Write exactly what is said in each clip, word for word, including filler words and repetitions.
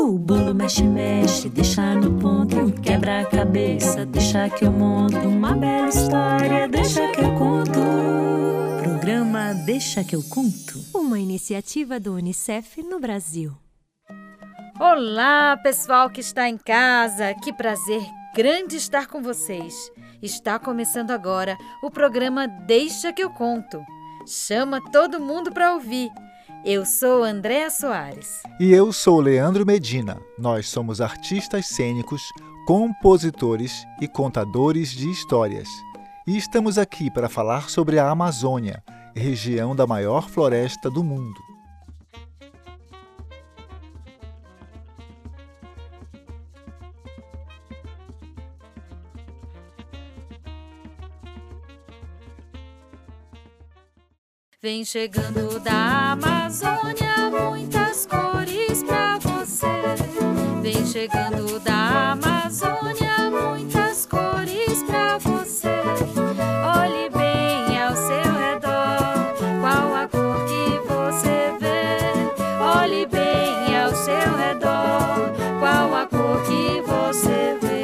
O bolo mexe, mexe, deixa no ponto. Quebra a cabeça, deixa que eu monto. Uma bela história, deixa que eu conto. Programa Deixa que eu conto. Uma iniciativa do Unicef no Brasil. Olá, pessoal que está em casa. Que prazer grande estar com vocês. Está começando agora o programa Deixa que eu conto. Chama todo mundo para ouvir. Eu sou Andréa Soares. E eu sou Leandro Medina. Nós somos artistas cênicos, compositores e contadores de histórias. E estamos aqui para falar sobre a Amazônia, região da maior floresta do mundo. Vem chegando da Amazônia, muitas cores pra você. Vem chegando da Amazônia, muitas cores pra você. Olhe bem ao seu redor, qual a cor que você vê. Olhe bem ao seu redor, qual a cor que você vê.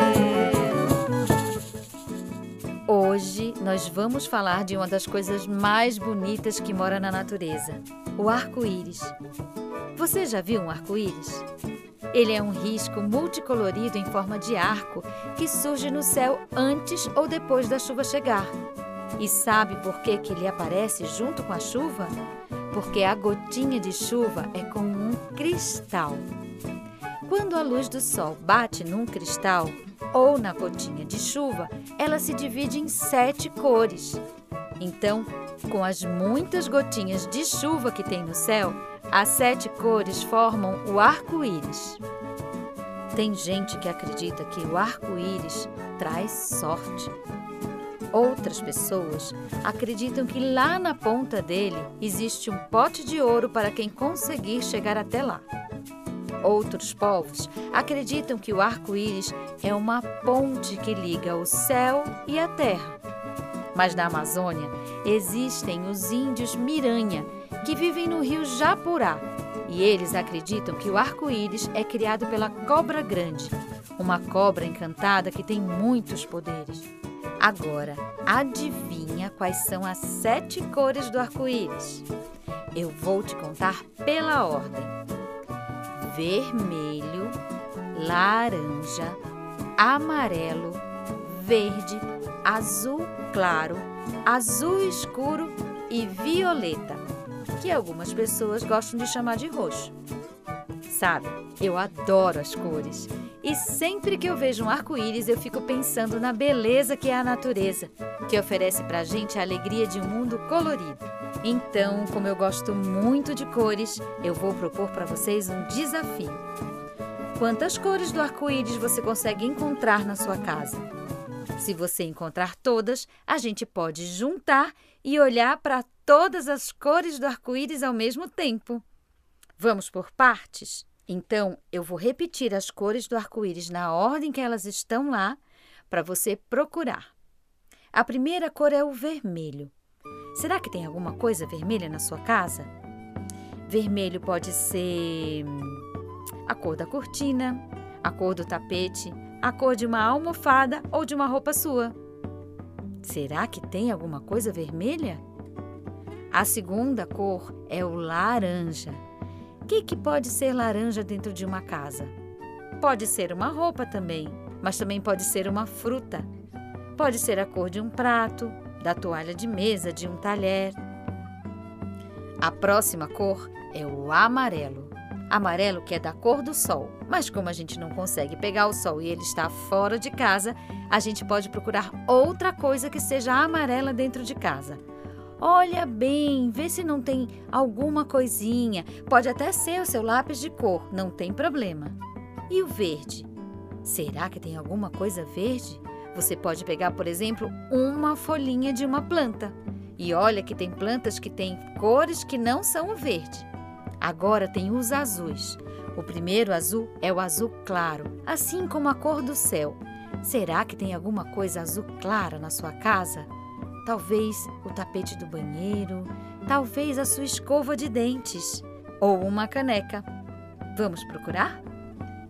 Hoje nós vamos falar de uma das coisas mais bonitas que mora na natureza, o arco-íris. Você já viu um arco-íris? Ele é um risco multicolorido em forma de arco que surge no céu antes ou depois da chuva chegar. E sabe por que que ele aparece junto com a chuva? Porque a gotinha de chuva é como um cristal. Quando a luz do sol bate num cristal ou na gotinha de chuva, ela se divide em sete cores. Então, com as muitas gotinhas de chuva que tem no céu, as sete cores formam o arco-íris. Tem gente que acredita que o arco-íris traz sorte. Outras pessoas acreditam que lá na ponta dele existe um pote de ouro para quem conseguir chegar até lá. Outros povos acreditam que o arco-íris é uma ponte que liga o céu e a terra. Mas na Amazônia existem os índios Miranha, que vivem no rio Japurá. E eles acreditam que o arco-íris é criado pela cobra grande, uma cobra encantada que tem muitos poderes. Agora, adivinha quais são as sete cores do arco-íris? Eu vou te contar pela ordem. Vermelho, laranja, amarelo, verde, azul claro, azul escuro e violeta, que algumas pessoas gostam de chamar de roxo. Sabe, eu adoro as cores e sempre que eu vejo um arco-íris eu fico pensando na beleza que é a natureza, que oferece pra gente a alegria de um mundo colorido. Então, como eu gosto muito de cores, eu vou propor para vocês um desafio. Quantas cores do arco-íris você consegue encontrar na sua casa? Se você encontrar todas, a gente pode juntar e olhar para todas as cores do arco-íris ao mesmo tempo. Vamos por partes? Então, eu vou repetir as cores do arco-íris na ordem que elas estão lá, para você procurar. A primeira cor é o vermelho. Será que tem alguma coisa vermelha na sua casa? Vermelho pode ser a cor da cortina, a cor do tapete, a cor de uma almofada ou de uma roupa sua. Será que tem alguma coisa vermelha? A segunda cor é o laranja. O que, que pode ser laranja dentro de uma casa? Pode ser uma roupa também, mas também pode ser uma fruta. Pode ser a cor de um prato, da toalha de mesa, de um talher. A próxima cor é o amarelo. Amarelo que é da cor do sol, mas como a gente não consegue pegar o sol e ele está fora de casa, a gente pode procurar outra coisa que seja amarela dentro de casa. Olha bem, vê se não tem alguma coisinha. Pode até ser o seu lápis de cor, não tem problema. E o verde? Será que tem alguma coisa verde? Você pode pegar, por exemplo, uma folhinha de uma planta. E olha que tem plantas que têm cores que não são o verde. Agora tem os azuis. O primeiro azul é o azul claro, assim como a cor do céu. Será que tem alguma coisa azul clara na sua casa? Talvez o tapete do banheiro, talvez a sua escova de dentes ou uma caneca. Vamos procurar?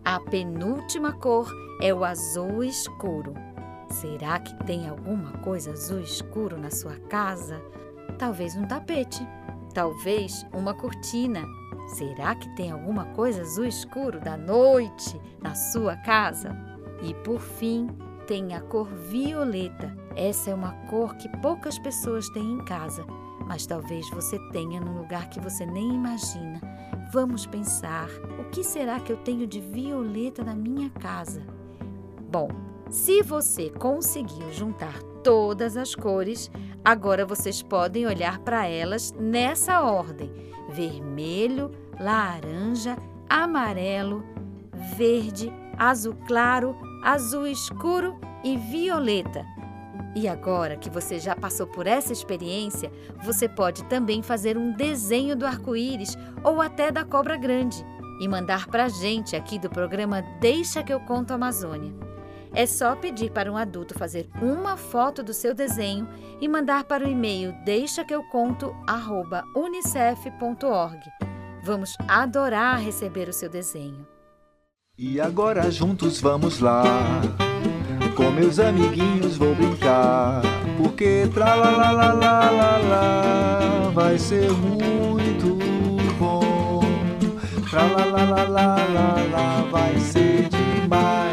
A penúltima cor é o azul escuro. Será que tem alguma coisa azul escuro na sua casa? Talvez um tapete, talvez uma cortina. Será que tem alguma coisa azul escuro da noite na sua casa? E por fim, tem a cor violeta. Essa é uma cor que poucas pessoas têm em casa, mas talvez você tenha num lugar que você nem imagina. Vamos pensar, o que será que eu tenho de violeta na minha casa? Bom, se você conseguiu juntar todas as cores, agora vocês podem olhar para elas nessa ordem: vermelho, laranja, amarelo, verde, azul claro, azul escuro e violeta. E agora que você já passou por essa experiência, você pode também fazer um desenho do arco-íris ou até da cobra grande e mandar para a gente aqui do programa Deixa que eu conto Amazônia. É só pedir para um adulto fazer uma foto do seu desenho e mandar para o e-mail deixa que eu conto arroba unicef ponto org. Vamos adorar receber o seu desenho. E agora juntos vamos lá, com meus amiguinhos vou brincar, porque tralalalala vai ser muito bom. Tralalalala vai ser demais.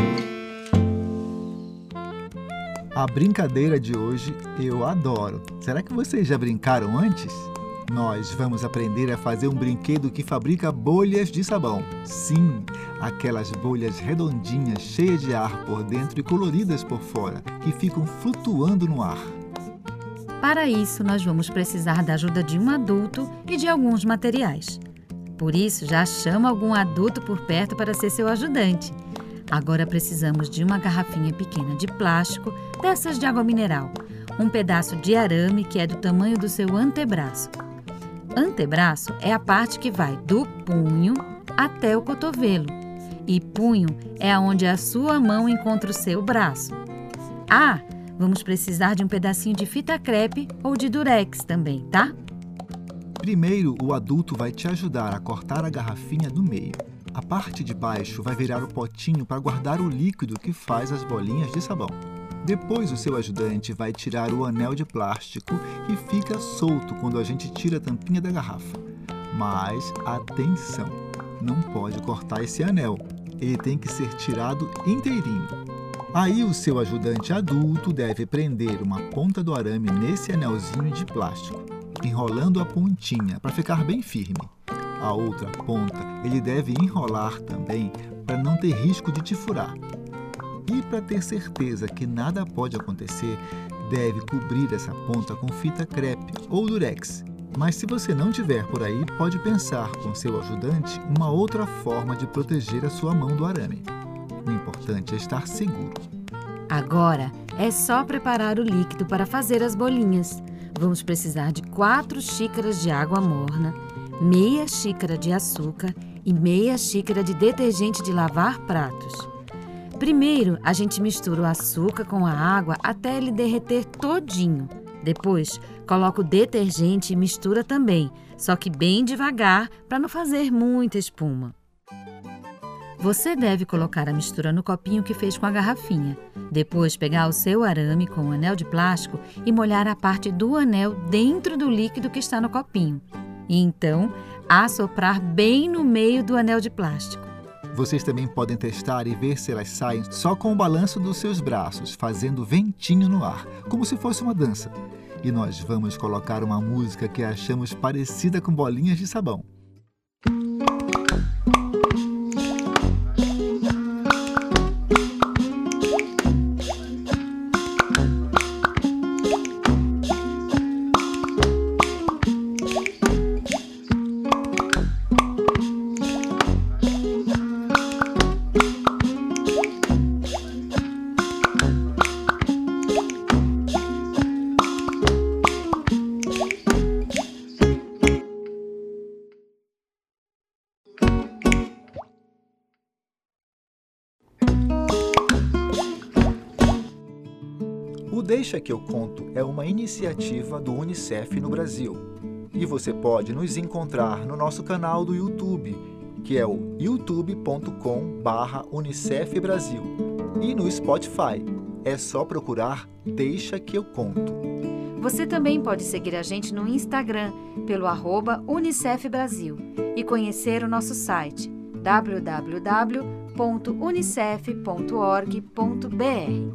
A brincadeira de hoje eu adoro. Será que vocês já brincaram antes? Nós vamos aprender a fazer um brinquedo que fabrica bolhas de sabão. Sim, aquelas bolhas redondinhas, cheias de ar por dentro e coloridas por fora, que ficam flutuando no ar. Para isso, nós vamos precisar da ajuda de um adulto e de alguns materiais. Por isso, já chama algum adulto por perto para ser seu ajudante. Agora precisamos de uma garrafinha pequena de plástico, dessas de água mineral, um pedaço de arame que é do tamanho do seu antebraço. Antebraço é a parte que vai do punho até o cotovelo, e punho é onde a sua mão encontra o seu braço. Ah, vamos precisar de um pedacinho de fita crepe ou de durex também, tá? Primeiro, o adulto vai te ajudar a cortar a garrafinha do meio. A parte de baixo vai virar o potinho para guardar o líquido que faz as bolinhas de sabão. Depois, o seu ajudante vai tirar o anel de plástico que fica solto quando a gente tira a tampinha da garrafa. Mas, atenção! Não pode cortar esse anel. Ele tem que ser tirado inteirinho. Aí, o seu ajudante adulto deve prender uma ponta do arame nesse anelzinho de plástico, enrolando a pontinha para ficar bem firme. A outra ponta ele deve enrolar também para não ter risco de te furar. E para ter certeza que nada pode acontecer, deve cobrir essa ponta com fita crepe ou durex. Mas se você não tiver por aí, pode pensar com seu ajudante uma outra forma de proteger a sua mão do arame. O importante é estar seguro. Agora é só preparar o líquido para fazer as bolinhas. Vamos precisar de quatro xícaras de água morna, meia xícara de açúcar e meia xícara de detergente de lavar pratos. Primeiro, a gente mistura o açúcar com a água até ele derreter todinho. Depois, coloca o detergente e mistura também, só que bem devagar para não fazer muita espuma. Você deve colocar a mistura no copinho que fez com a garrafinha. Depois, pegar o seu arame com o anel de plástico e molhar a parte do anel dentro do líquido que está no copinho. E então, assoprar bem no meio do anel de plástico. Vocês também podem testar e ver se elas saem só com o balanço dos seus braços, fazendo ventinho no ar, como se fosse uma dança. E nós vamos colocar uma música que achamos parecida com bolinhas de sabão. O Deixa que eu conto é uma iniciativa do Unicef no Brasil. E você pode nos encontrar no nosso canal do YouTube que é o youtube ponto com barra Unicef Brasil. E no Spotify, é só procurar Deixa que eu conto. Você também pode seguir a gente no Instagram, pelo arroba Unicef Brasil, e conhecer o nosso site w w w ponto unicef ponto org ponto b r.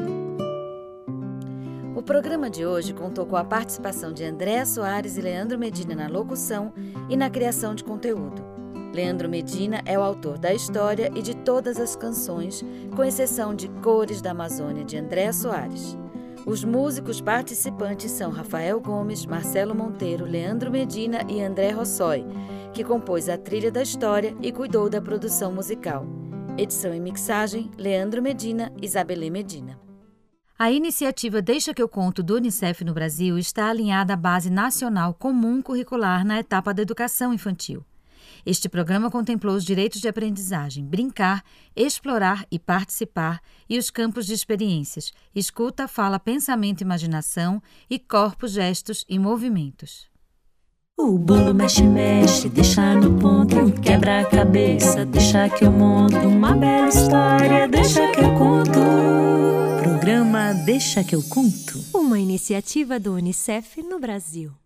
O programa de hoje contou com a participação de Andréa Soares e Leandro Medina na locução e na criação de conteúdo. Leandro Medina é o autor da história e de todas as canções, com exceção de Cores da Amazônia, de Andréa Soares. Os músicos participantes são Rafael Gomes, Marcelo Monteiro, Leandro Medina e André Rossoi, que compôs a trilha da história e cuidou da produção musical. Edição e mixagem, Leandro Medina e Isabelê Medina. A iniciativa Deixa que eu conto do Unicef no Brasil está alinhada à Base Nacional Comum Curricular na etapa da educação infantil. Este programa contemplou os direitos de aprendizagem, brincar, explorar e participar e os campos de experiências, escuta, fala, pensamento, imaginação e corpos, gestos e movimentos. O bolo mexe, mexe, deixa no ponto, quebra a cabeça, deixa que eu monto uma bela história, deixa que eu conto. Programa Deixa que eu conto. Uma iniciativa do Unicef no Brasil.